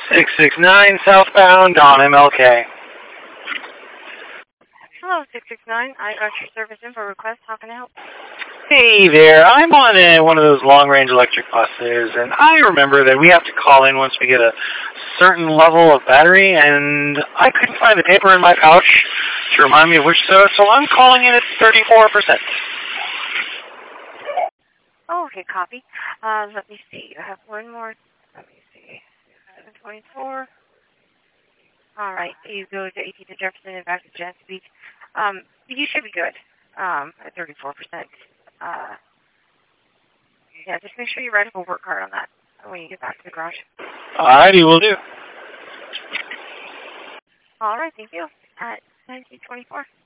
669 southbound on MLK. Hello, 669. I got your service info request. How can I help? Hey there, I'm on one of those long-range electric buses, and I remember that we have to call in once we get a certain level of battery, and I couldn't find the paper in my pouch to remind me of which so I'm calling in at 34%. Oh, okay, copy. Let me see. I have one more. Let me see. 724. All right, you go to 18th and Jefferson and back to Chesapeake. You should be good at 34%. Yeah, just make sure you write up a work card on that when you get back to the garage. Alrighty, will do. All right, thank you. At 1924.